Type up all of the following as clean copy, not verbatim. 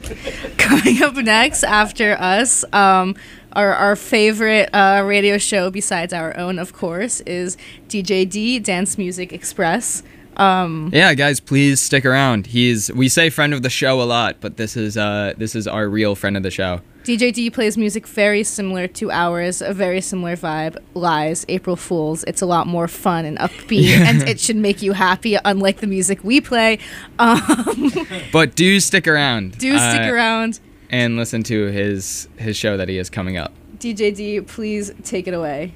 Coming up next after us, our favorite radio show besides our own, of course, is DJD, Dance Music Express. Yeah, guys, please stick around. We say friend of the show a lot, but this is our real friend of the show. DJD plays music very similar to ours, a very similar vibe. Lies, April Fools. It's a lot more fun and upbeat, and it should make you happy, unlike the music we play. But do stick around. Do stick around. And listen to his show that he is coming up. DJD, please take it away.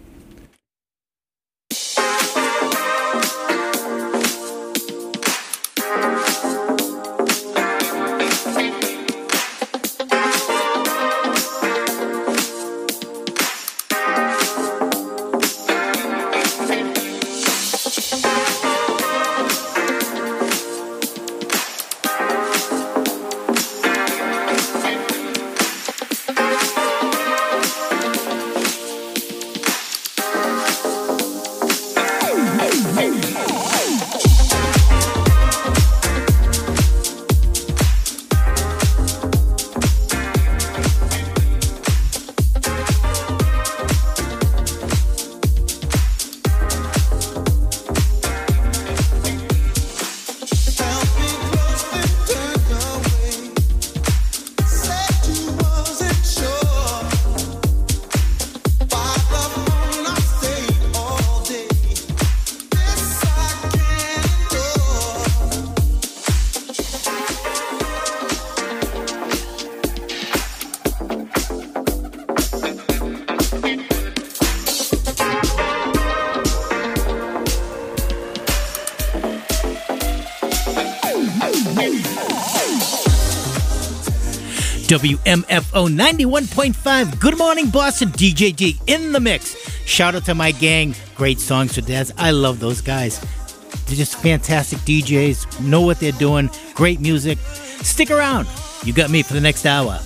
WMFO 91.5. Good morning, Boston. DJ D in the mix. Shout out to my gang. Great songs for dads. I love those guys. They're just fantastic DJs. Know what they're doing. Great music. Stick around. You got me for the next hour.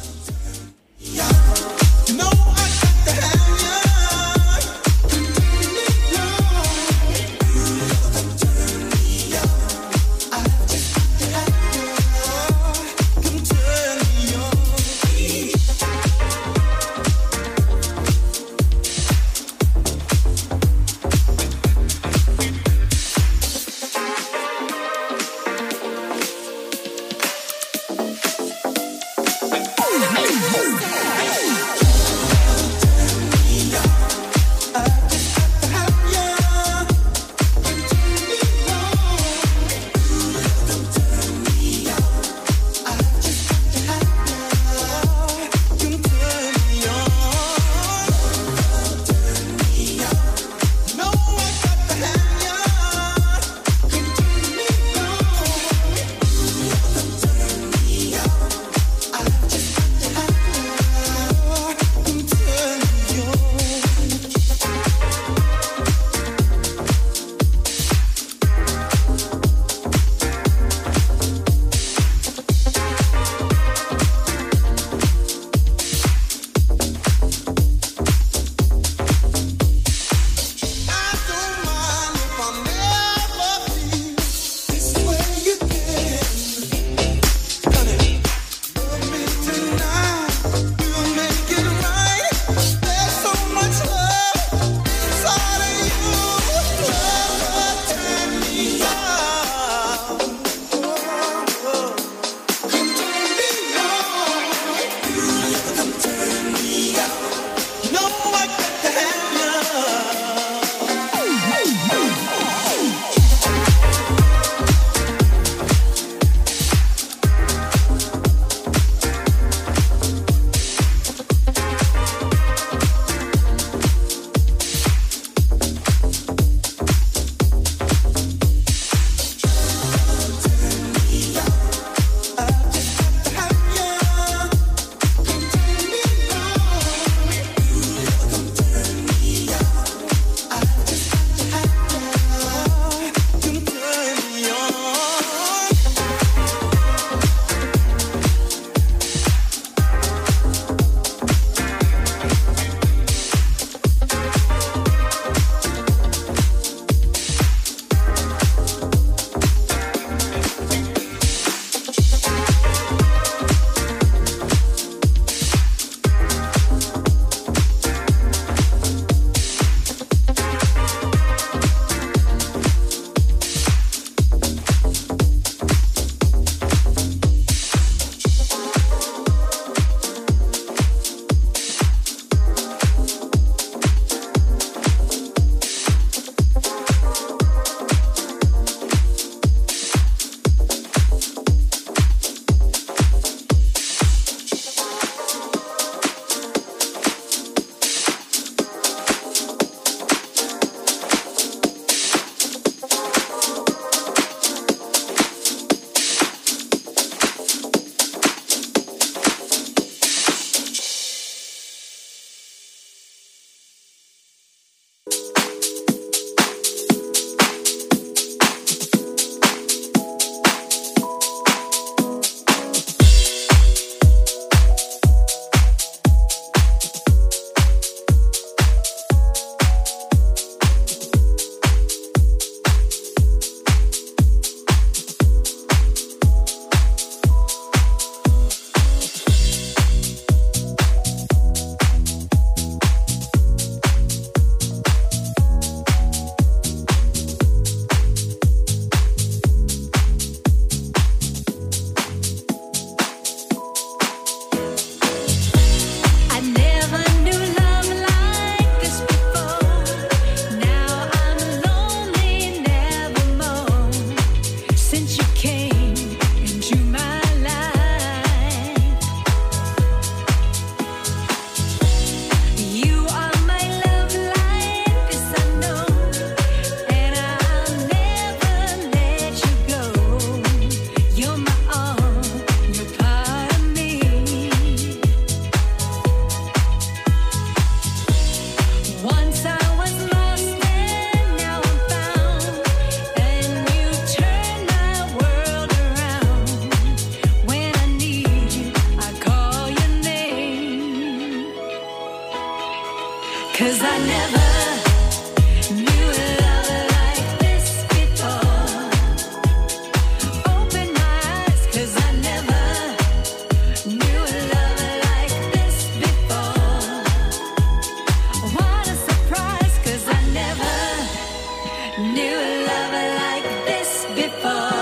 'Cause I never knew a love like this before. Open my eyes, 'cause I never knew a love like this before. What a surprise, 'cause I never knew a love like this before.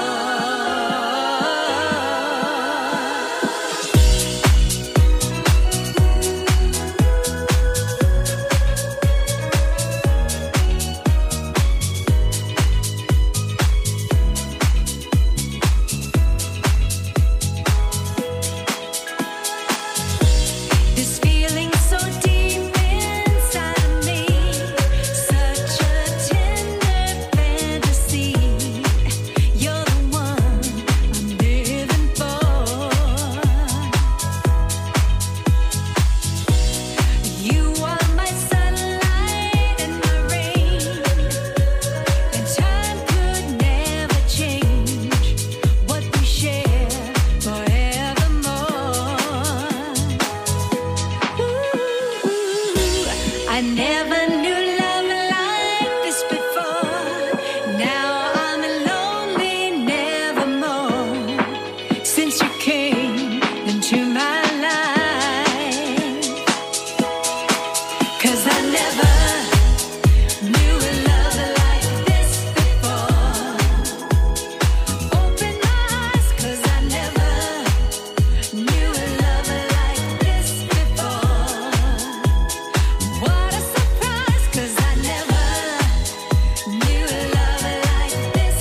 This feeling so deep inside of me, such a tender fantasy. You're the one I'm living for. You are my sunlight and my rain, and time could never change what we share forevermore. I never knew love like this before. Now I'm lonely nevermore. Since you came into my life, 'cause I never knew a love like this before. Open my eyes, 'cause I never knew a love like this before. What a surprise, 'cause I never knew a love like this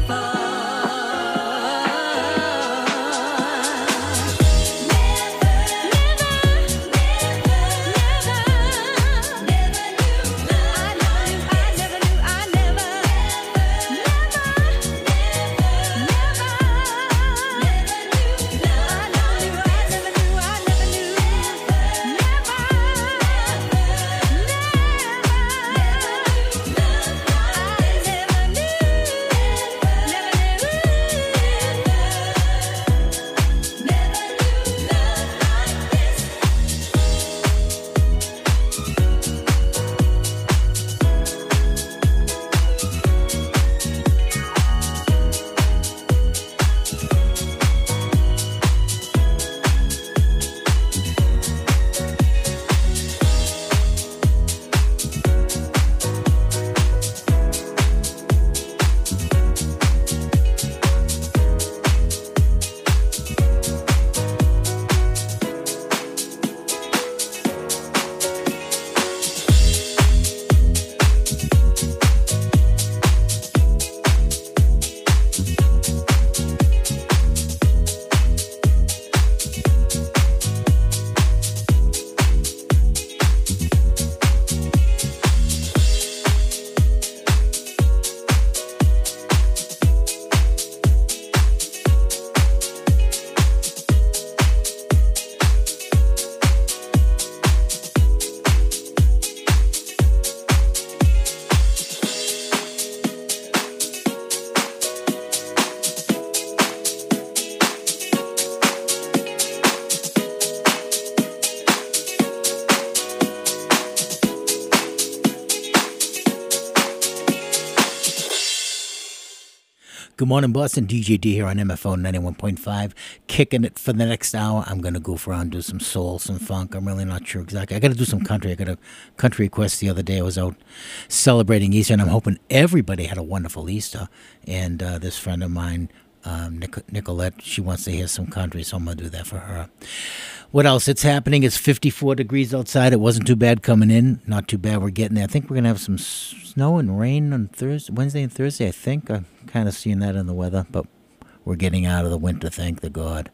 Good morning, Boston. DJ D here on MFO 91.5. Kicking it for the next hour. I'm going to goof around, do some soul, some funk. I'm really not sure exactly. I got to do some country. I got a country request the other day. I was out celebrating Easter, and I'm hoping everybody had a wonderful Easter. And this friend of mine, Nicolette, she wants to hear some country, so I'm going to do that for her. What else? It's happening. It's 54 degrees outside. It wasn't too bad coming in. Not too bad. We're getting there. I think we're going to have some snow and rain on Wednesday and Thursday, I think. I'm kind of seeing that in the weather, but we're getting out of the winter, thank the God.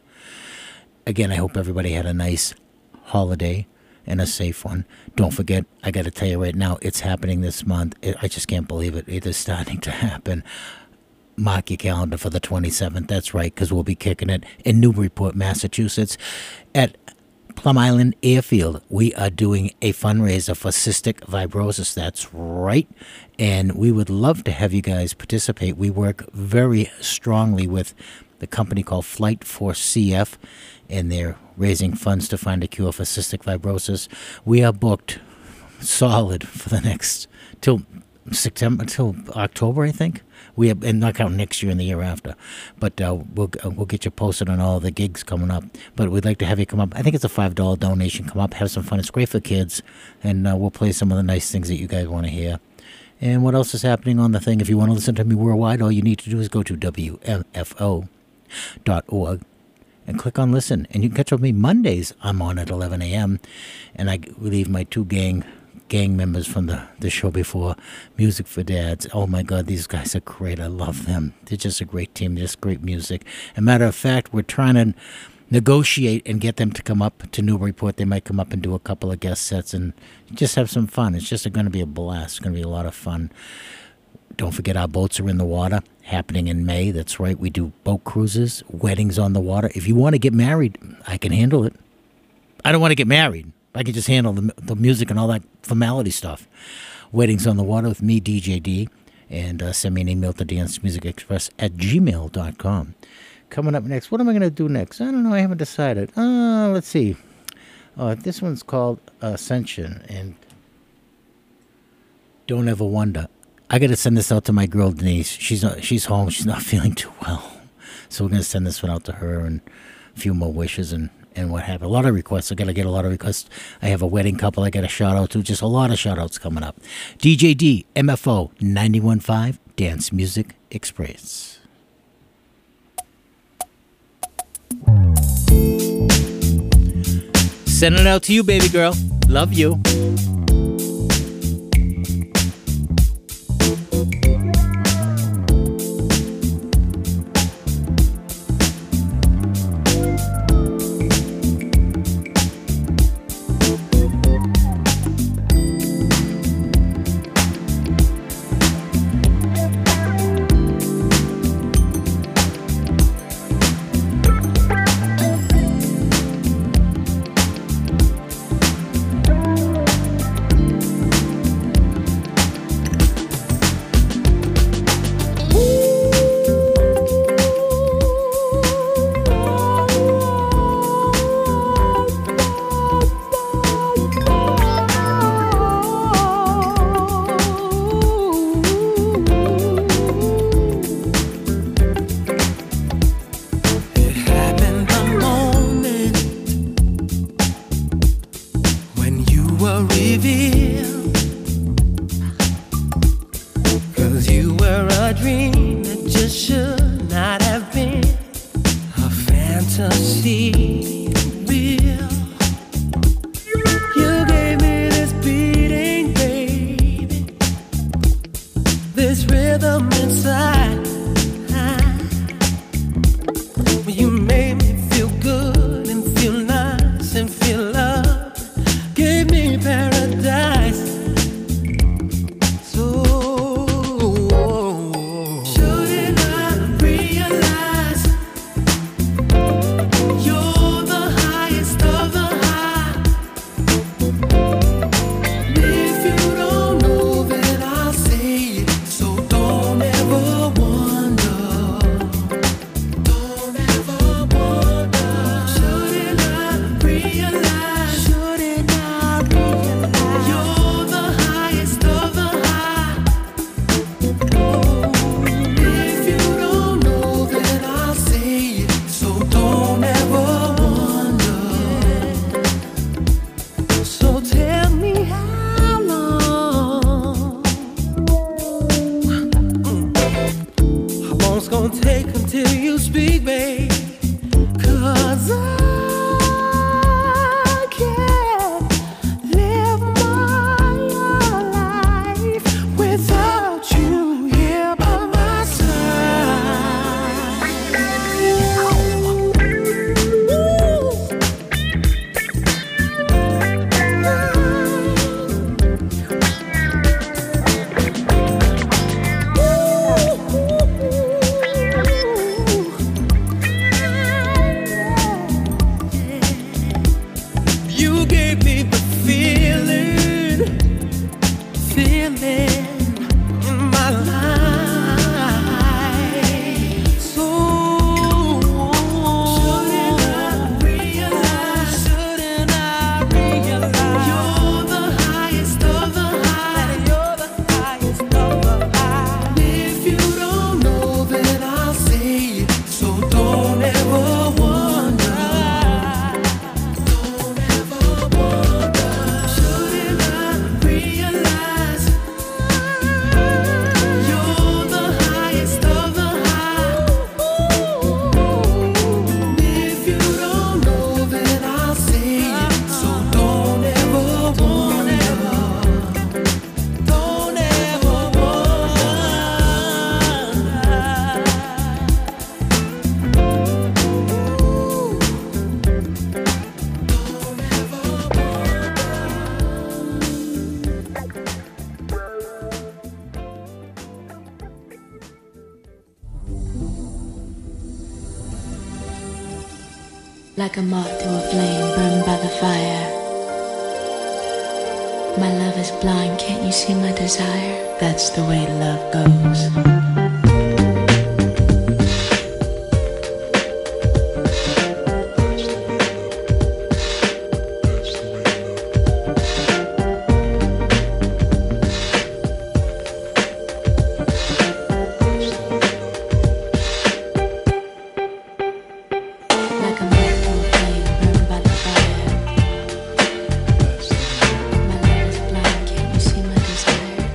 Again, I hope everybody had a nice holiday and a safe one. Don't forget, I got to tell you right now, it's happening this month. I just can't believe it. It is starting to happen. Mark your calendar for the 27th. That's right, because we'll be kicking it in Newburyport, Massachusetts at Plum Island Airfield. We are doing a fundraiser for cystic fibrosis. That's right. And we would love to have you guys participate. We work very strongly with the company called Flight Force CF, and they're raising funds to find a cure for cystic fibrosis. We are booked solid for the next till September, till October, I think. We have, and not counting next year and the year after, but we'll get you posted on all the gigs coming up. But we'd like to have you come up. I think it's a $5 donation. Come up, have some fun. It's great for kids, and we'll play some of the nice things that you guys want to hear. And what else is happening on the thing? If you want to listen to me worldwide, all you need to do is go to WMFO.org and click on listen. And you can catch up with me Mondays. I'm on at 11 a.m. And I leave my two gang members from the show before, Music for Dads. Oh my God, these guys are great. I love them. They're just a great team. Just great music. As a matter of fact, we're trying to negotiate and get them to come up to Newburyport. They might come up and do a couple of guest sets and just have some fun. It's just going to be a blast. It's going to be a lot of fun. Don't forget our boats are in the water, happening in May. That's right. We do boat cruises, weddings on the water. If you want to get married, I can handle it. I don't want to get married. I can just handle the music and all that formality stuff. Weddings on the Water with me, DJ D. And send me an email to dancemusicexpress@gmail.com. Coming up next, what am I going to do next? I don't know. I haven't decided. Let's see. This one's called Ascension. And Don't Ever Wonder. I got to send this out to my girl, Denise. She's home. She's not feeling too well. So we're going to send this one out to her and a few more wishes and what have you. A lot of requests. I got to get a lot of requests. I have a wedding couple I got to shout out to. Just a lot of shout outs coming up. DJ D, MFO 91.5, Dance Music Express. Sending it out to you, baby girl. Love you. You're the Like a moth to a flame burned by the fire. My love is blind, can't you see my desire? That's the way love goes. Like a moth to a flame burned by the fire. My love is blind, can't you see my desire?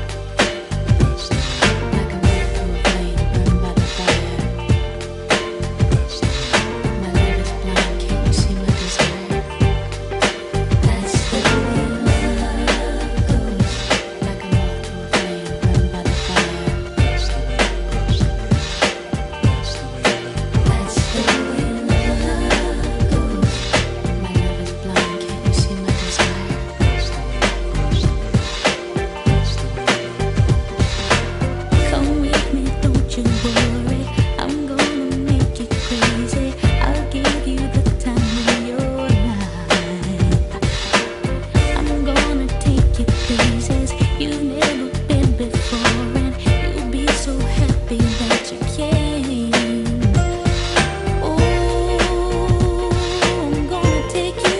Like a moth to a flame burned by the fire. My love is blind, can't you see my desire? That's the way love goes. Like a moth to a flame burned by the fire. That's the way love goes. My love is blind, can't you see my desire? Come with me, don't you worry. I'm gonna make you crazy. I'll give you the time of your life. I'm gonna take you places you've never been before, and you'll be so happy that you came. Oh, I'm gonna take you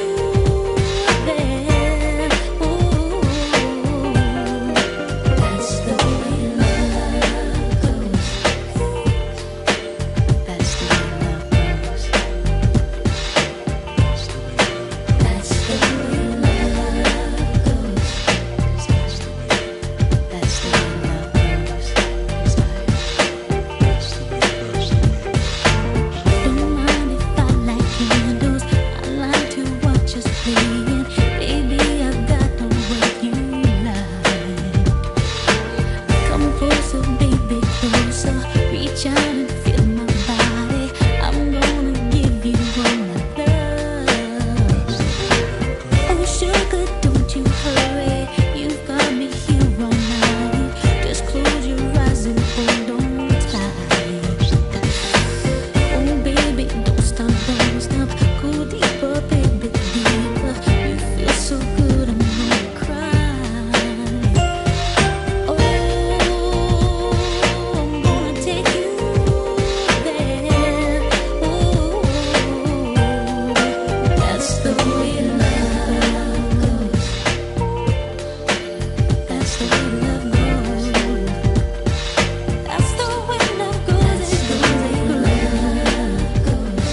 there. Oh, that's the way love goes. That's the way love goes. That's the way love goes. That's the way love goes. Don't mind if I light candles. I like to watch us playing. Baby, I've got the way you like. Come closer, baby, closer. Reach out and feel my body. I'm gonna give you all my love. Oh, sugar, don't you hurry. You've got me here all night. Just close your eyes and hold on tight. Oh, baby, don't stop, don't stop. Go deeper, baby, deeper. You feel so good, I'm gonna cry. Oh, I'm gonna take you there. Oh, that's the way love goes. That's the way love goes. That's the way love goes. That's the way love goes.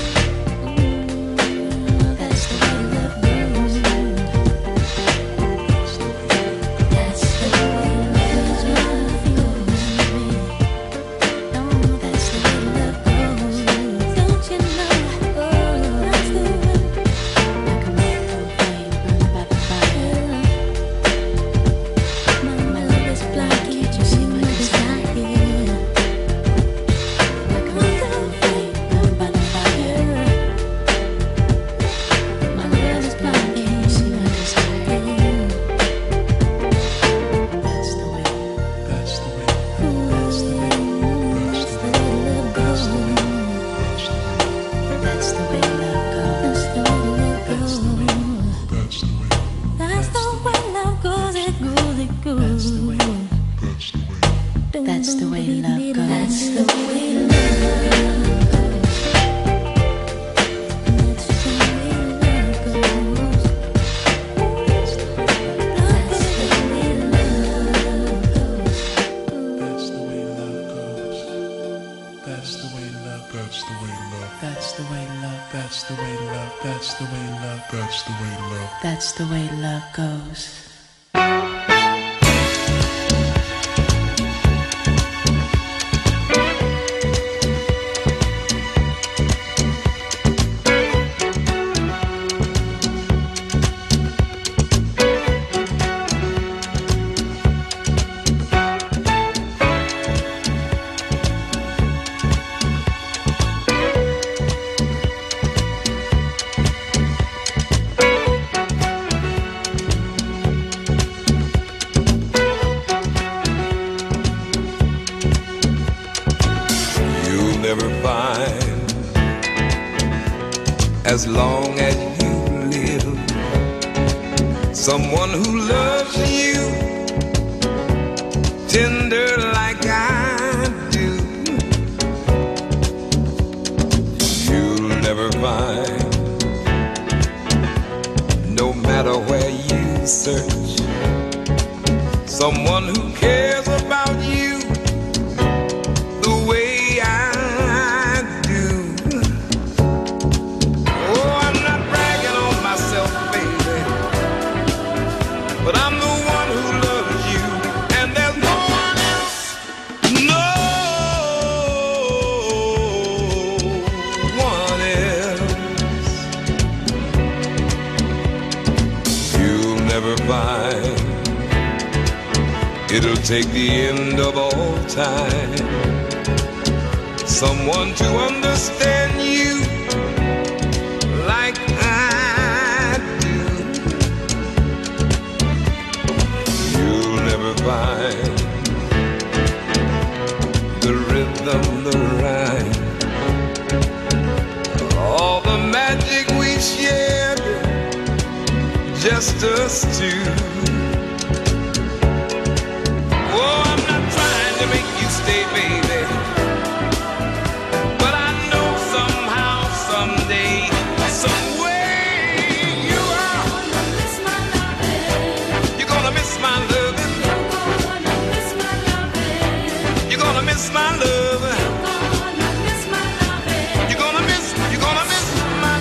That's the way love goes. That's the way love goes. No, that's the way love goes. Don't you know? Oh, that's the way. Like a moth to a flame burned by the fire. My love is blind, can't you see my desire? Like a moth to a flame burned by the fire. My love is blind, can't you see my desire? That's the way. That's the way. That's the way. That's the way love goes. That's the way love goes. That's the way love goes. That's the way love goes. It goes. It goes. That's the way love goes. That's the way love goes. That's the way love goes. That's the way love goes. That's the way love goes. That's the way love. That's the way love. That's the way love. That's the way love. That's the way love goes. as long as you live. Someone who loves you tender like I do. You'll never find, no matter where you search, someone who cares about you the way I do. Oh, I'm not bragging on myself, baby, but I'm the one who loves you, and there's no one else, no one else. You'll never find, it'll take the end of all time, someone to understand you like I do. You'll never find the rhythm, the rhyme, all the magic we shared, just us two. Oh, I'm not trying to make you stay, baby, but I know somehow, someday, some way you are. You're gonna miss my loving. You're gonna miss my loving. You're gonna miss my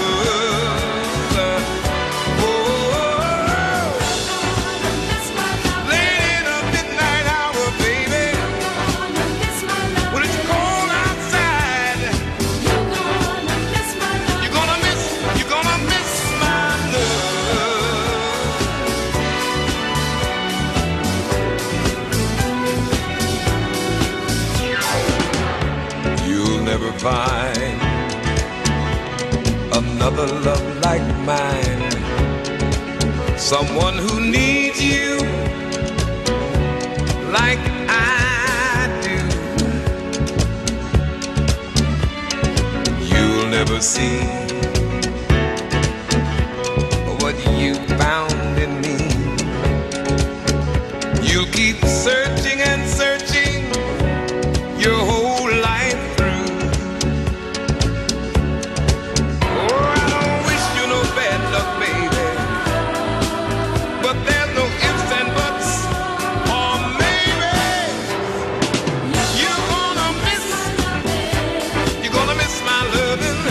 love. Oh, late in the midnight hour, baby, when it's cold outside, you're gonna miss my love. You'll never find another love like mine, someone who needs you like I do. You'll never see what you found in me. You'll keep searching and searching your whole life through. Oh, I don't wish you no bad luck, baby, but there's no ifs and buts, or maybe you're gonna miss my loving.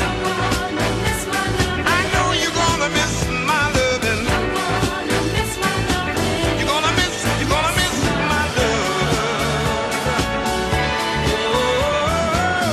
I know you're gonna miss my loving. You're gonna miss my love. Oh,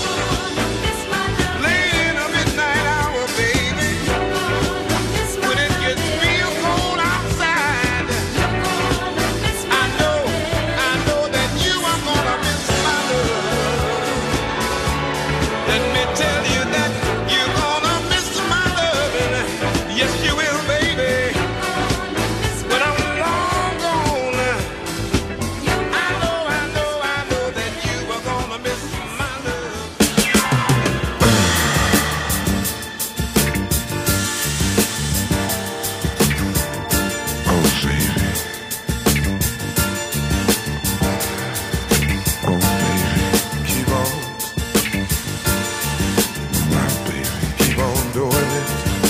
late in the midnight hour, baby, when it gets real cold outside, I know that you are gonna miss my love. Let me tell you that you're gonna miss my loving. Yes, you will, baby. When I'm long gone, I know that you are gonna miss my love. Oh, baby. Oh, baby. Keep on. My baby. Keep on doing it.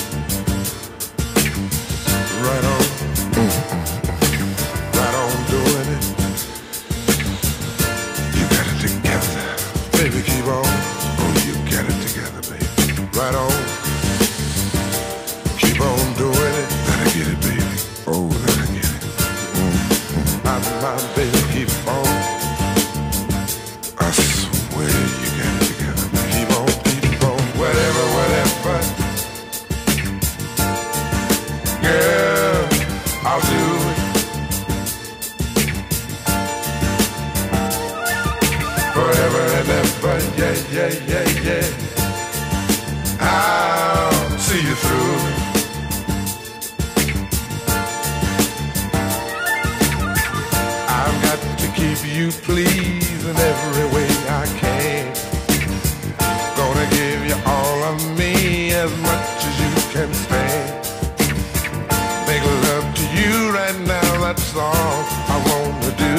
Right on. Right on doing it. You got it together. Baby, keep on. Oh, you got it together, baby. Right on. Keep on doing it. Gotta get it, baby. Oh, gotta get it. My baby, keep on. I swear you got it together. Keep on, whatever. Girl, I'll do it. Forever and ever, yeah. I'll see you through. I've got to keep you pleased in every way I can. Gonna give you all of me as my can stand. Make love to you right now, that's all I wanna do.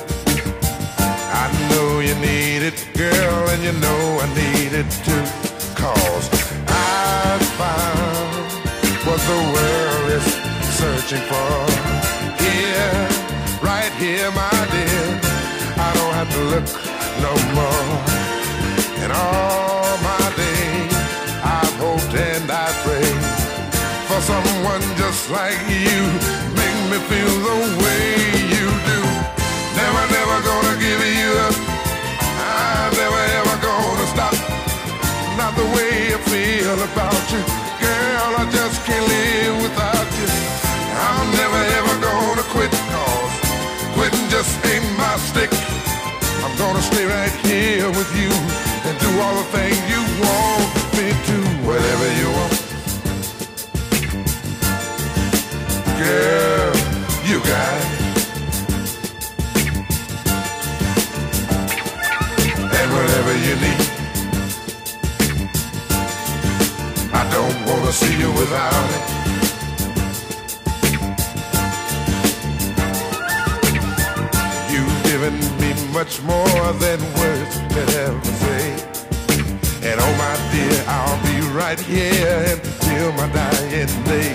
I know you need it, girl, and you know I need it too. 'Cause I found what the world is searching for. Here, right here, my dear, I don't have to look no more. And all my days, I've hoped and I prayed for someone just like you. Make me feel the way you do. Never, never gonna give you up. I'm never, ever gonna stop. Not the way I feel about you. Girl, I just can't live without you. I'm never, ever gonna quit, 'cause quitting just ain't my stick. I'm gonna stay right here with you and do all the things you want me to. Whatever you want. Girl, you got it. And whatever you need. I don't wanna see you without it. You've given me much more than words could ever say. And oh my dear, I'll be right here until my dying day.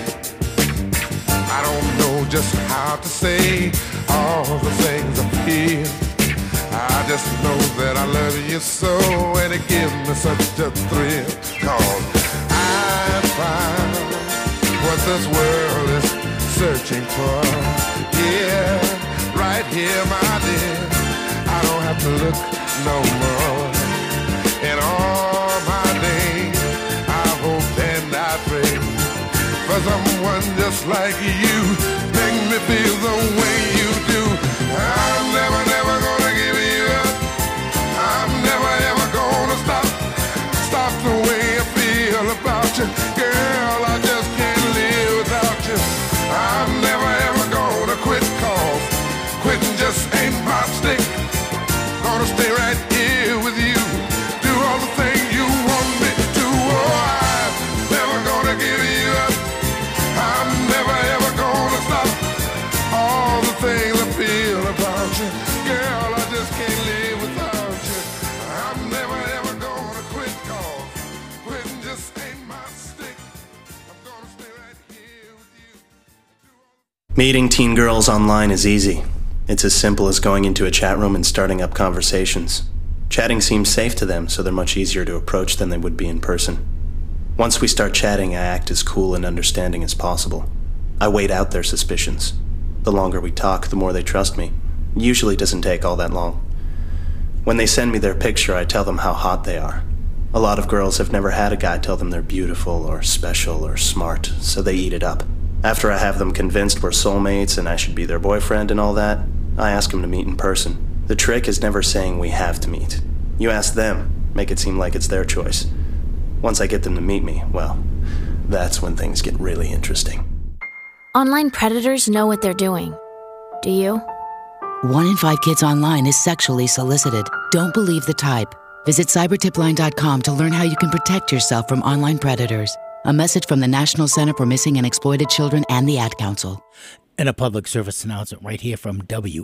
I don't know just how to say all the things I feel. I just know that I love you so, and it gives me such a thrill. 'Cause I found what this world is searching for. Yeah, right here, my dear, I don't have to look no more. In all my days, I hope and I pray for someone just like you. Make me feel the way you do. I'm never, never gonna give you up. I'm never, ever gonna stop the way I feel about you. Girl, I just can't live without you. I'm never, ever gonna quit, 'cause quitting just ain't my stick. Gonna stay right here with you. Do all the things you want me to. Oh, I'm never gonna give you up. I'm never, ever gonna stop. All the things I feel about you. Girl, I just can't live without you. I'm never, ever gonna quit, 'cause quitting just ain't my stick. I'm gonna stay right here with you. Meeting teen girls online is easy. It's as simple as going into a chat room and starting up conversations. Chatting seems safe to them, so they're much easier to approach than they would be in person. Once we start chatting, I act as cool and understanding as possible. I wait out their suspicions. The longer we talk, the more they trust me. It usually doesn't take all that long. When they send me their picture, I tell them how hot they are. A lot of girls have never had a guy tell them they're beautiful or special or smart, so they eat it up. After I have them convinced we're soulmates and I should be their boyfriend and all that, I ask them to meet in person. The trick is never saying we have to meet. You ask them, make it seem like it's their choice. Once I get them to meet me, well, that's when things get really interesting. Online predators know what they're doing. Do you? 1 in 5 kids online is sexually solicited. Don't believe the type. Visit cybertipline.com to learn how you can protect yourself from online predators. A message from the National Center for Missing and Exploited Children and the Ad Council. And a public service announcement right here from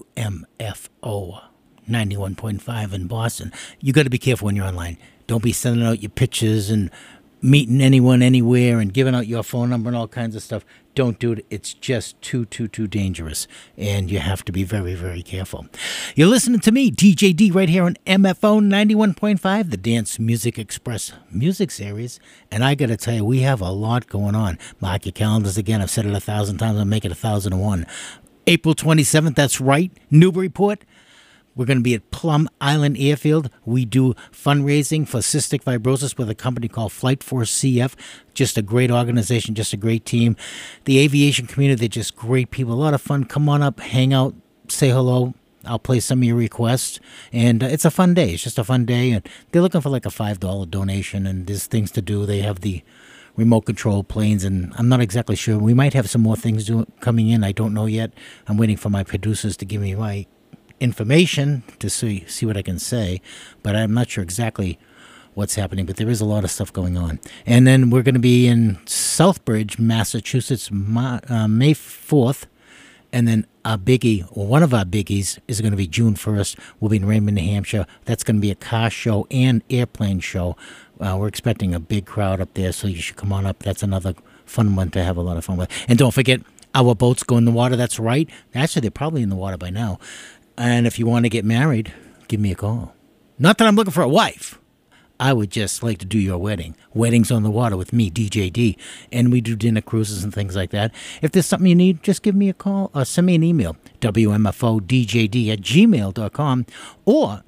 WMFO 91.5 in Boston. You got to be careful when you're online. Don't be sending out your pictures and meeting anyone anywhere and giving out your phone number and all kinds of stuff. Don't do it. It's just too dangerous. And you have to be very, very careful. You're listening to me, DJ D, right here on MFO 91.5, the Dance Music Express music series. And I got to tell you, we have a lot going on. Mark your calendars again. I've said it 1,000 times. I'll make it 1,001. April 27th, that's right, Newburyport. We're going to be at Plum Island Airfield. We do fundraising for cystic fibrosis with a company called Flight Force CF. Just a great organization, just a great team. The aviation community, they're just great people. A lot of fun. Come on up, hang out, say hello. I'll play some of your requests. And it's a fun day. It's just a fun day. And they're looking for like a $5 donation. And there's things to do. They have the remote control planes. And I'm not exactly sure. We might have some more things coming in. I don't know yet. I'm waiting for my producers to give me my information to see what I can say, but I'm not sure exactly what's happening, but there is a lot of stuff going on. And then we're going to be in Southbridge, Massachusetts, May 4th. And then our biggie, or one of our biggies, is going to be June 1st. We'll be in Raymond, New Hampshire. That's going to be a car show and airplane show. We're expecting a big crowd up there, so you should come on up. That's another fun one to have a lot of fun with. And don't forget, our boats go in the water. That's right. Actually, they're probably in the water by now. And if you want to get married, give me a call. Not that I'm looking for a wife. I would just like to do your wedding. Weddings on the water with me, DJ D. And we do dinner cruises and things like that. If there's something you need, just give me a call or send me an email, wmfodjd@gmail.com or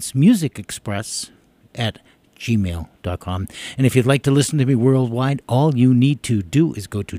dancemusicexpress@gmail.com. And if you'd like to listen to me worldwide, all you need to do is go to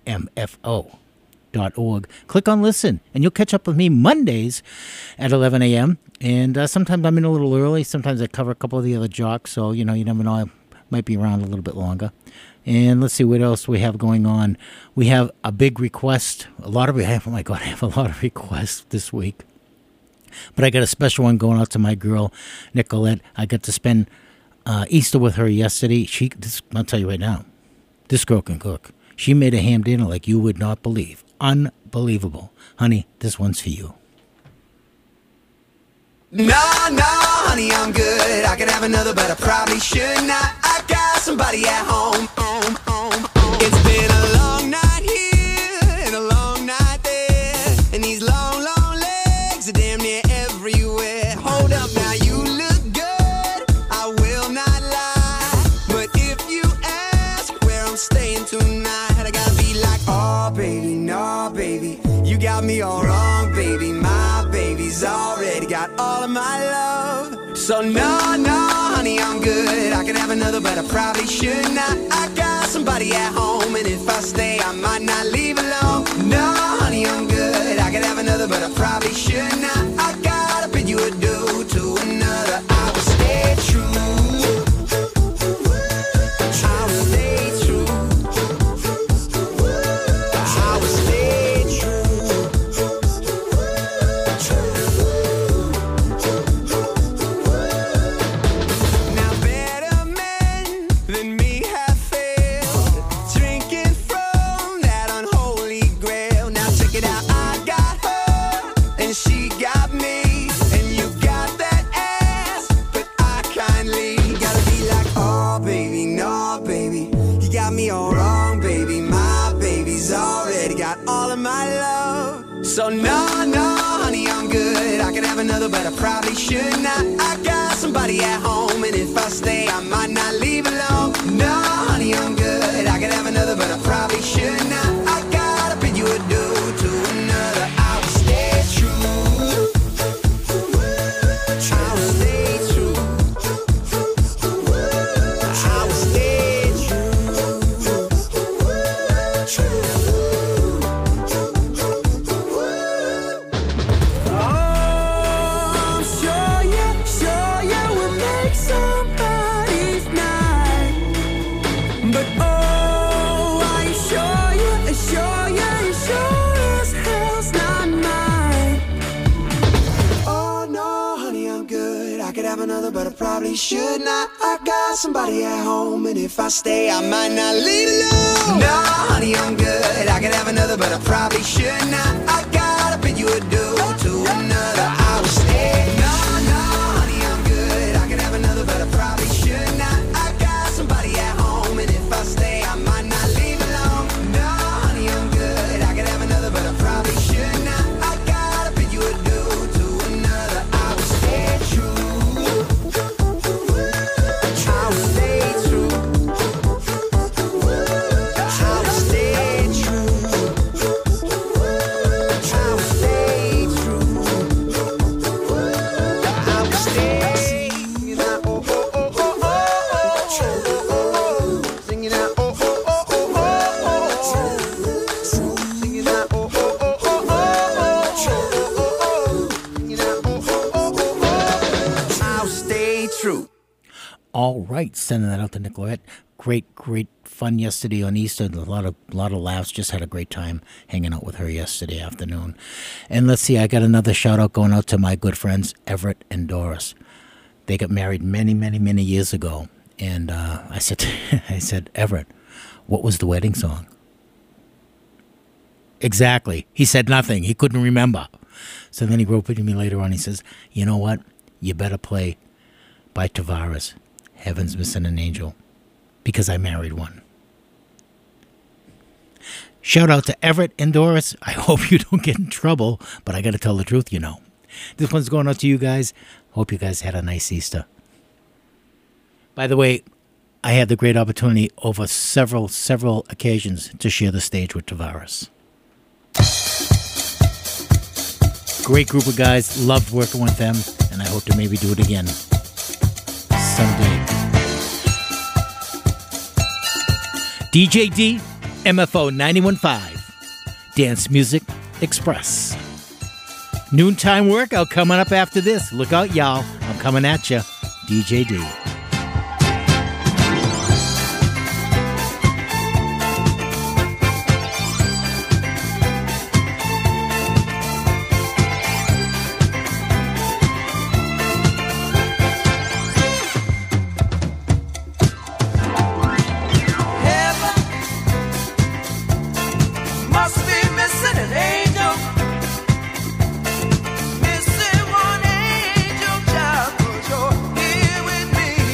wmfo.org. Click on listen, and you'll catch up with me Mondays at 11 a.m. And sometimes I'm in a little early. Sometimes I cover a couple of the other jocks, so, you never know. I might be around a little bit longer. And let's see what else we have going on. We have a big request. Oh my God, I have a lot of requests this week. But I got a special one going out to my girl, Nicolette. I got to spend Easter with her yesterday. I'll tell you right now, this girl can cook. She made a ham dinner like you would not believe. Unbelievable. Honey, this one's for you. No, honey, I'm good. I could have another, but I probably should not. I got somebody at home. It's been a long night here and a long night there, and these long, long legs are damn near everywhere. Hold up now, you look good, I will not lie. But if you ask where I'm staying tonight, I gotta be like, oh baby, no baby, you got me all wrong, baby. My baby's already got all of my love. So no, honey, I'm good. I could have another, but I probably should not. I got somebody at home, and if I stay, I might not leave alone. No, honey, I'm good. I could have another, but I probably should not. I gotta bid you adieu to another. I will stay true. I will stay true. I will stay true. Now better men than me have failed, drinking from that unholy grail. Now check it out, I got her and she got me, and you got that ass, but I kindly gotta be like, oh baby, no baby, you got me all wrong, baby. My baby's already got all of my love. So no, honey, I'm good. I could have another, but I probably should not. I got somebody at home, and if I stay, I might not leave alone. No, honey, I'm good. I could have another, but I probably should not. I gotta bid you adieu to another. I will stay true. I will stay true. I will stay true. Oh, sure you will make somebody's night. But oh, are you sure you sure as hell's not mine. Oh no, honey, I'm good. I could have another, but I probably should not. I got somebody at home, and if I stay, I might not leave alone. No, honey, I'm good. I could have another, but I probably should not. I gotta bid you adieu to another. I will stay. No, honey, I'm good. I could have another, but I probably should not. I got somebody at home, and if I stay, I might not leave alone. No, honey, I'm good. I could have another, but I probably should not. I gotta bid you adieu to another. I will stay true. I will stay true. I will stay true. I will stay true. I will stay. Singing out, oh, oh, oh, oh, oh, oh, oh. Singing out, oh, oh, oh, oh, oh, oh. Singing out, oh, oh, oh, oh, oh, oh. Singing out, oh, oh, oh, oh, oh. I'll stay true. All right, sending that out to Nicolette. Great fun yesterday on Easter. A lot of laughs. Just had a great time hanging out with her yesterday afternoon. And let's see, I got another shout out going out to my good friends Everett and Doris. They got married many years ago, And I said, Everett, what was the wedding song? Exactly. He said nothing. He couldn't remember. So then he wrote to me later on. He says, you know what? You better play by Tavares, Heaven's Missing an Angel, because I married one. Shout out to Everett and Doris. I hope you don't get in trouble, but I got to tell the truth, you know. This one's going out to you guys. Hope you guys had a nice Easter. By the way, I had the great opportunity over several occasions to share the stage with Tavares. Great group of guys. Loved working with them, and I hope to maybe do it again someday. DJ D, MFO 91.5, Dance Music Express. Noontime workout coming up after this. Look out, y'all. I'm coming at you. DJ D. Must be missing an angel. Missing one angel child, 'cause you're here with me.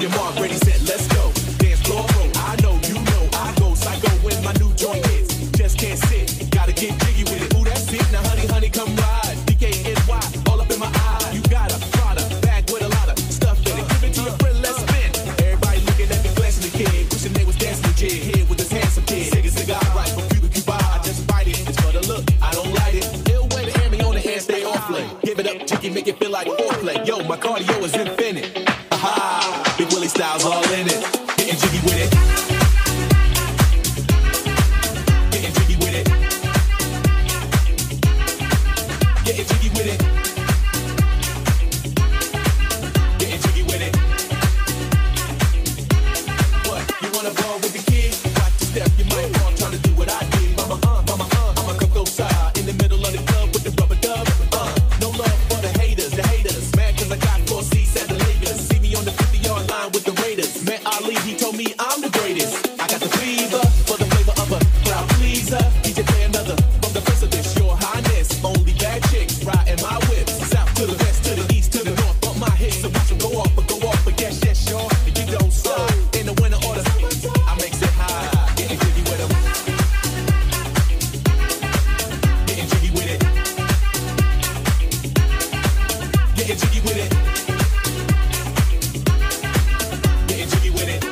your mark, ready, set, let's go. Dance floor, bro. I know, you know, I go psycho when my new joint hits. Just can't sit, gotta get jiggy with it. Ooh, that's it. Now, honey, honey, come ride. DKNY, all up in my eye. You got a Prada bag with a lot of stuff in it. Give it to your friend, let's spin. Everybody looking at me, glancing the kid. Wishing they was dancing legit. Here with this handsome kid. Take a cigar, right from Cuba, Cuba. I just bite it. It's for the look, I don't light it. Ill way to hand me on the hand, stay off lane. Give it up, chicky, make it feel like foreplay. Yo, my cardio is infinite. Aha, Big Willie Styles all in it. Getting jiggy with it. Getting jiggy with it. Getting jiggy with it. Getting jiggy with it. What? You wanna ball with the kid? Watch your step, you might fall trying to do what I did. Mama, I'ma come go side in the middle of the club with the rubber dub. No love for the haters. Mad 'cause I got 4 seats at the Lakers. See me on the 50-yard line with the Raiders. Met Ali, he told me I'm the greatest. I got the fever for the flavor of a crowd pleaser. DJ play another from the precipice, your highness. Only bad chicks riding my whip. South to the west, to the east, to the north. But my hits, so watch them go off. But yes, sure. And you don't stop. In the winter order, I makes it high. Getting jiggy with 'em. Getting jiggy with it. Getting jiggy with it. Getting jiggy with it.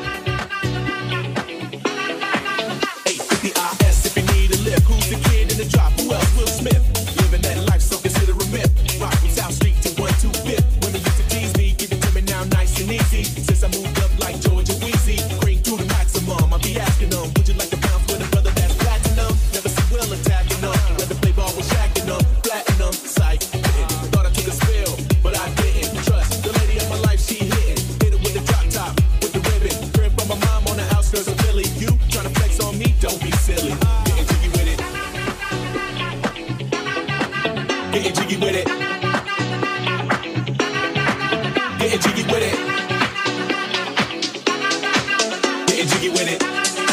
850 IS if you need a lift. Who's the kid in the drop? Who else? Will Smith. Living that life, so consider a myth. Rock from South Street to 125th. Women used to tease me, give it to me now nice and easy. Since I moved up like Georgia Wheezy, green to the maximum. I be asking them, would you like to bounce with a brother that's platinum? Never see Will attacking them. Whether play ball with shacking them, platinum, psych. Thought I took a spill, but I didn't. Trust the lady of my life, she hitting. Hit it with the drop top, with the ribbon. Crib from my mom on the outskirts of Philly. You tryna flex on me? Don't be silly. Getting jiggy with it. Getting jiggy with it. Getting jiggy with it. Getting jiggy with it.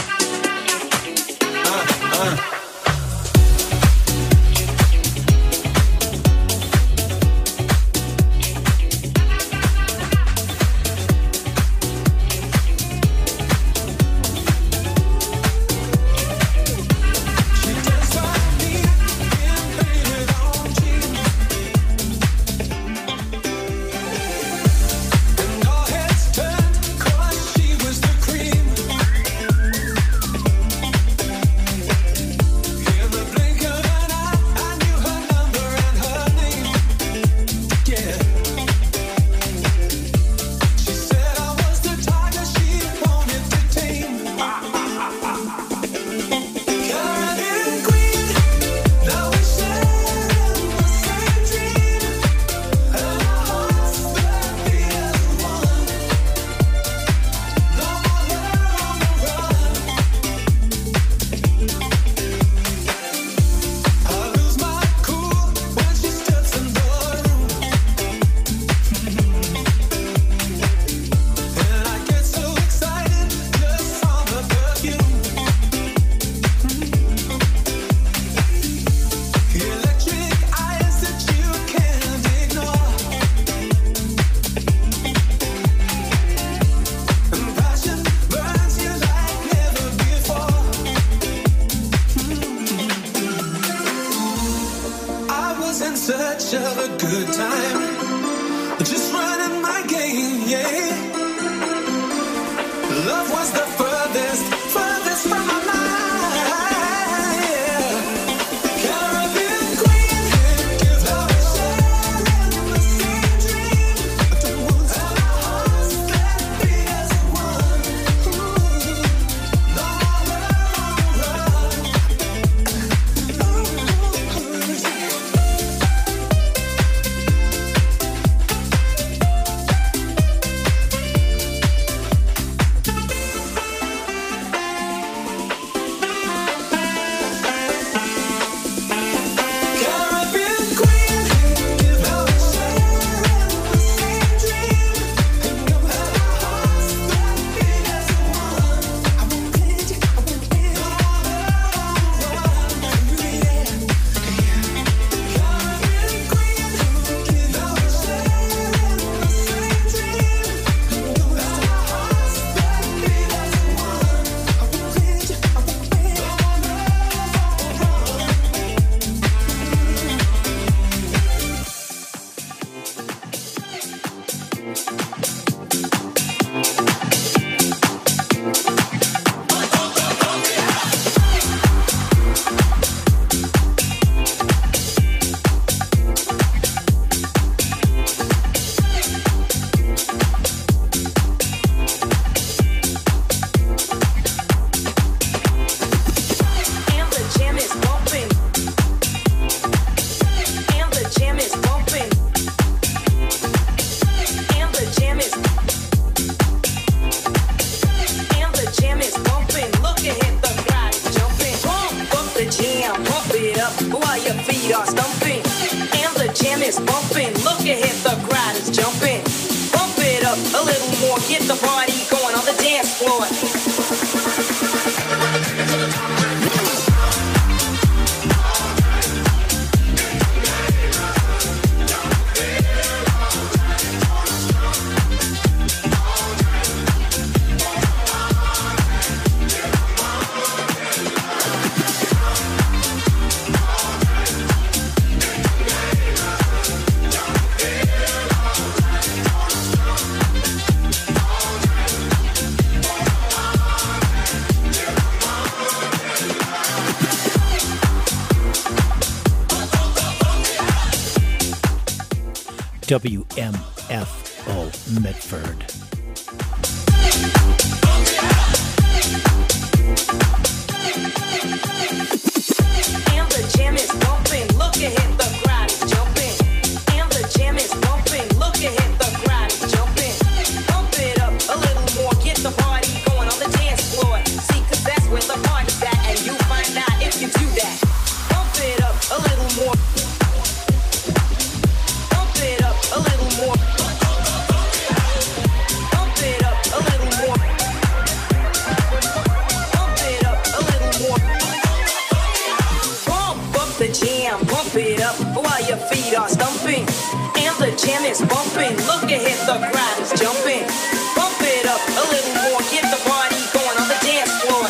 Such a good time, just running my game, yeah. Love was the furthest from my mind, yeah. Caribbean queen, give love a share in the same dream. Two wounds and our hearts that beat as one. No more love on the run. hit the crowd is jumping. Bump it up a little more, get the party going on the dance floor. WMFO Medford. And the jam is bumping, look ahead, the crowd is jumping. And the jam is bumping, look ahead, the crowd is jumping. Bump it up a little more, get the party going on the dance floor. See, 'cause that's where the party's at, and you find out if you do that. Bump it up a little more. Bump it up a little more. Bump it up a little more. Bump it up a little more. Bump up the jam, bump it up while your feet are stumping. And the jam is bumping, look ahead, the crowd is jumping. Bump it up a little more, get the party going on the dance floor.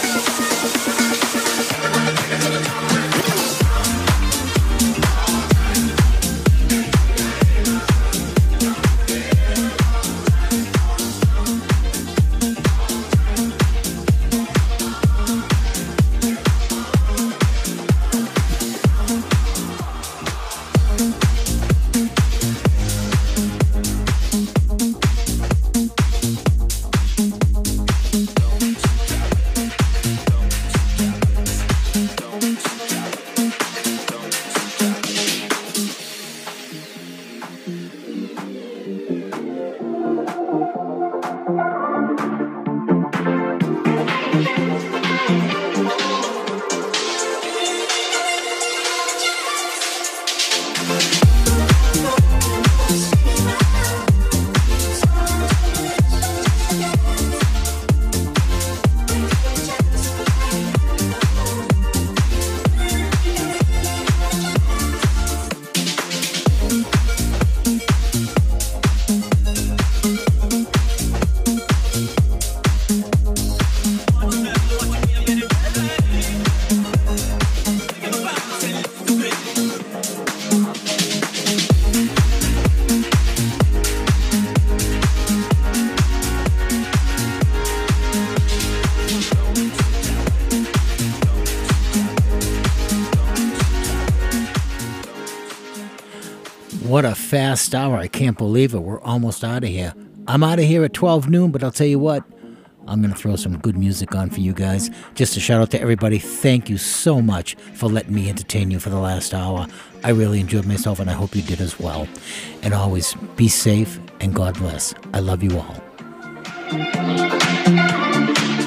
What a fast hour. I can't believe it. We're almost out of here. I'm out of here at 12 noon, but I'll tell you what, I'm going to throw some good music on for you guys. Just a shout out to everybody. Thank you so much for letting me entertain you for the last hour. I really enjoyed myself, and I hope you did as well. And always be safe, and God bless. I love you all.